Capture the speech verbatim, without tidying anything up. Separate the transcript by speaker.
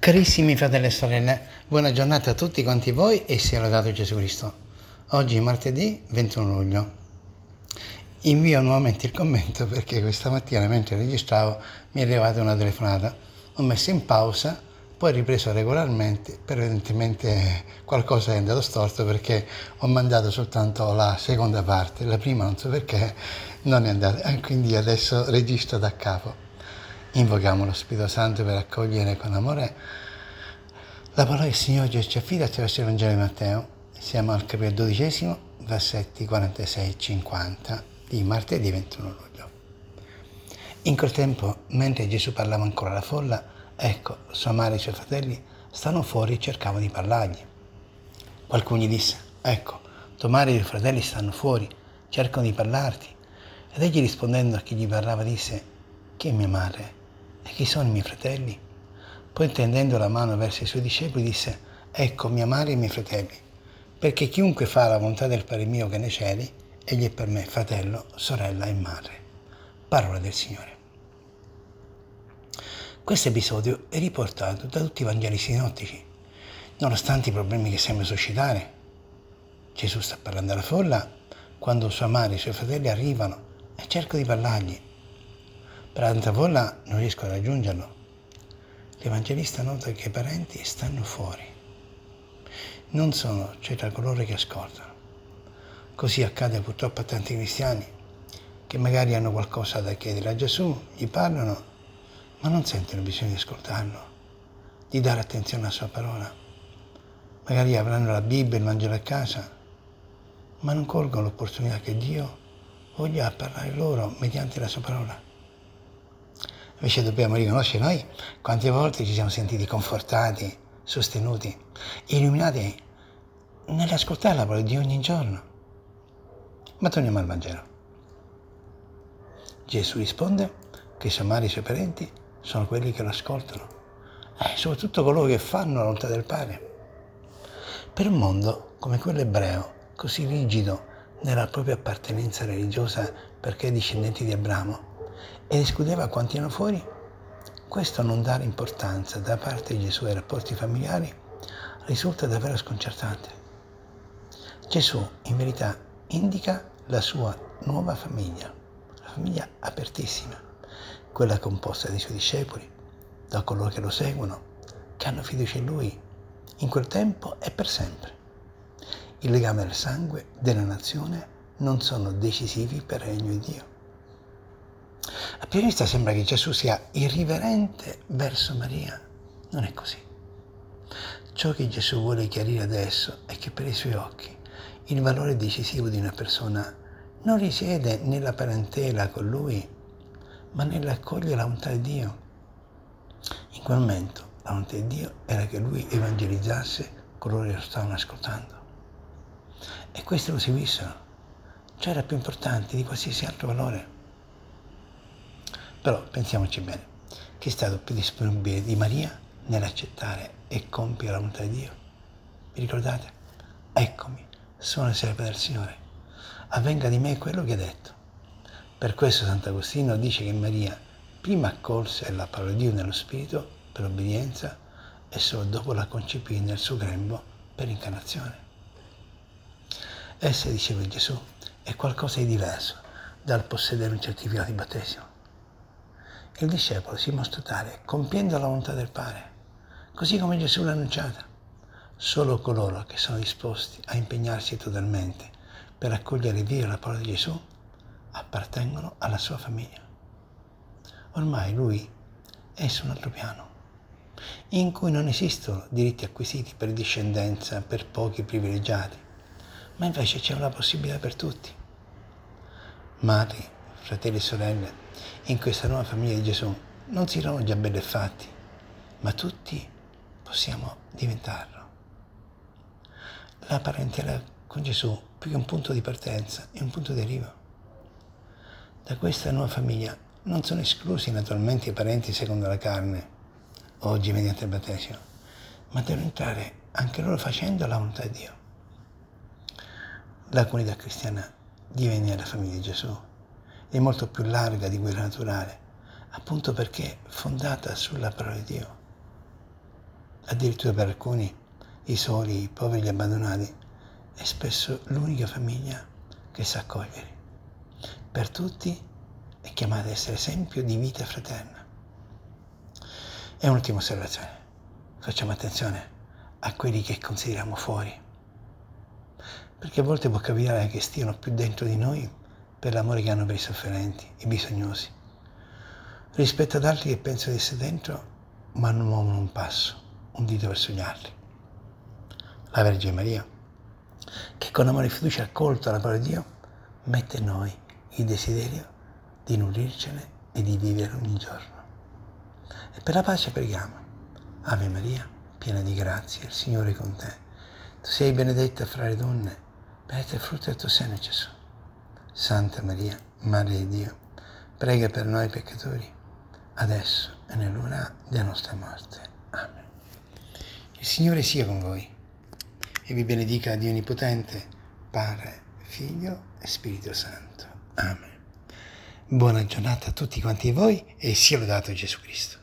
Speaker 1: Carissimi fratelli e sorelle, buona giornata a tutti quanti voi e sia lodato Gesù Cristo. Oggi martedì ventuno luglio. Invio nuovamente il commento perché questa mattina mentre registravo mi è arrivata una telefonata. Ho messo in pausa, poi ripreso regolarmente, però evidentemente qualcosa è andato storto perché ho mandato soltanto la seconda parte, la prima non so perché non è andata, e quindi adesso registro da capo. Invochiamo lo Spirito Santo per accogliere con amore la parola del Signore Gesù ci affida attraverso il Vangelo di Matteo. Siamo al capitolo dodicesimo, versetti quarantasei e cinquanta di martedì ventuno luglio. In quel tempo, mentre Gesù parlava ancora alla folla, ecco, sua madre e i suoi fratelli stavano fuori e cercavano di parlargli. Qualcuno gli disse: ecco, tua madre e i tuoi fratelli stanno fuori, cercano di parlarti. Ed egli rispondendo a chi gli parlava disse: chi è mia madre e chi sono i miei fratelli? Poi tendendo la mano verso i suoi discepoli disse: ecco mia madre e i miei fratelli, perché chiunque fa la volontà del Padre mio che è nei cieli, egli è per me fratello, sorella e madre. Parola del Signore. Questo episodio è riportato da tutti i Vangeli sinottici, nonostante i problemi che sembra suscitare. Gesù sta parlando alla folla quando sua madre e i suoi fratelli arrivano e cercano di parlargli. Per la tanta folla non riescono a raggiungerlo. L'Evangelista nota che i parenti stanno fuori, non sono cioè tra coloro che ascoltano. Così accade purtroppo a tanti cristiani che magari hanno qualcosa da chiedere a Gesù, gli parlano, ma non sentono bisogno di ascoltarlo, di dare attenzione alla sua parola. Magari avranno la Bibbia e il Vangelo a casa, ma non colgono l'opportunità che Dio voglia parlare loro mediante la sua parola. Invece dobbiamo riconoscere noi quante volte ci siamo sentiti confortati, sostenuti, illuminati nell'ascoltare la parola di ogni giorno. Ma torniamo al Vangelo. Gesù risponde che sua madre e i suoi parenti sono quelli che lo ascoltano, e soprattutto coloro che fanno la volontà del Padre. Per un mondo come quello ebreo, così rigido nella propria appartenenza religiosa perché è discendenti di Abramo, ed escludeva quanti erano fuori, questo non dare importanza da parte di Gesù ai rapporti familiari risulta davvero sconcertante. Gesù in verità indica la sua nuova famiglia, la famiglia apertissima, quella composta dai suoi discepoli, da coloro che lo seguono, che hanno fiducia in Lui, in quel tempo e per sempre. Il legame del sangue, della nazione, non sono decisivi per il regno di Dio. A prima vista sembra che Gesù sia irriverente verso Maria. Non è così. Ciò che Gesù vuole chiarire adesso è che per i suoi occhi il valore decisivo di una persona non risiede nella parentela con Lui, ma nell'accogliere la volontà di Dio. In quel momento la volontà di Dio era che Lui evangelizzasse coloro che lo stavano ascoltando. E questi lo seguissero. Ciò era più importante di qualsiasi altro valore. Però pensiamoci bene, chi è stato più disponibile di Maria nell'accettare e compiere la volontà di Dio? Vi ricordate? Eccomi, sono il servo del Signore, avvenga di me quello che ha detto. Per questo Sant'Agostino dice che Maria prima accolse la parola di Dio nello Spirito per obbedienza e solo dopo la concepì nel suo grembo per incarnazione. Essa, diceva Gesù, è qualcosa di diverso dal possedere un certificato di battesimo. Il discepolo si mostra tale compiendo la volontà del Padre, così come Gesù l'ha annunciata. Solo coloro che sono disposti a impegnarsi totalmente per accogliere e vivere la parola di Gesù appartengono alla sua famiglia. Ormai lui è su un altro piano, in cui non esistono diritti acquisiti per discendenza per pochi privilegiati, ma invece c'è una possibilità per tutti. Madri, fratelli e sorelle, in questa nuova famiglia di Gesù non si trovano già belli e fatti, ma tutti possiamo diventarlo. La parentela con Gesù, più che un punto di partenza, è un punto di arrivo. Da questa nuova famiglia non sono esclusi naturalmente i parenti secondo la carne, oggi mediante il battesimo, ma devono entrare anche loro facendo la volontà di Dio. La comunità cristiana diviene la famiglia di Gesù, è molto più larga di quella naturale, appunto perché è fondata sulla parola di Dio. addirittura per alcuni, i soli, i poveri, gli abbandonati, è spesso l'unica famiglia che sa accogliere. Per tutti è chiamata ad essere esempio di vita fraterna. E un'ultima osservazione, facciamo attenzione a quelli che consideriamo fuori, perché a volte può capitare che stiano più dentro di noi per l'amore che hanno per i sofferenti, i bisognosi, rispetto ad altri che pensano di essere dentro ma non muovono un passo, un dito verso gli altri. La Vergine Maria, che con amore e fiducia ha accolto la parola di Dio, mette in noi il desiderio di nutrircene e di vivere ogni giorno. E per la pace preghiamo. Ave Maria, piena di grazia, il Signore è con te. Tu sei benedetta fra le donne, benedetto è il frutto del tuo seno, Gesù. Santa Maria, Madre di Dio, prega per noi peccatori, adesso e nell'ora della nostra morte. Amen. Il Signore sia con voi e vi benedica Dio Onnipotente, Padre, Figlio e Spirito Santo. Amen. Buona giornata a tutti quanti voi e sia lodato Gesù Cristo.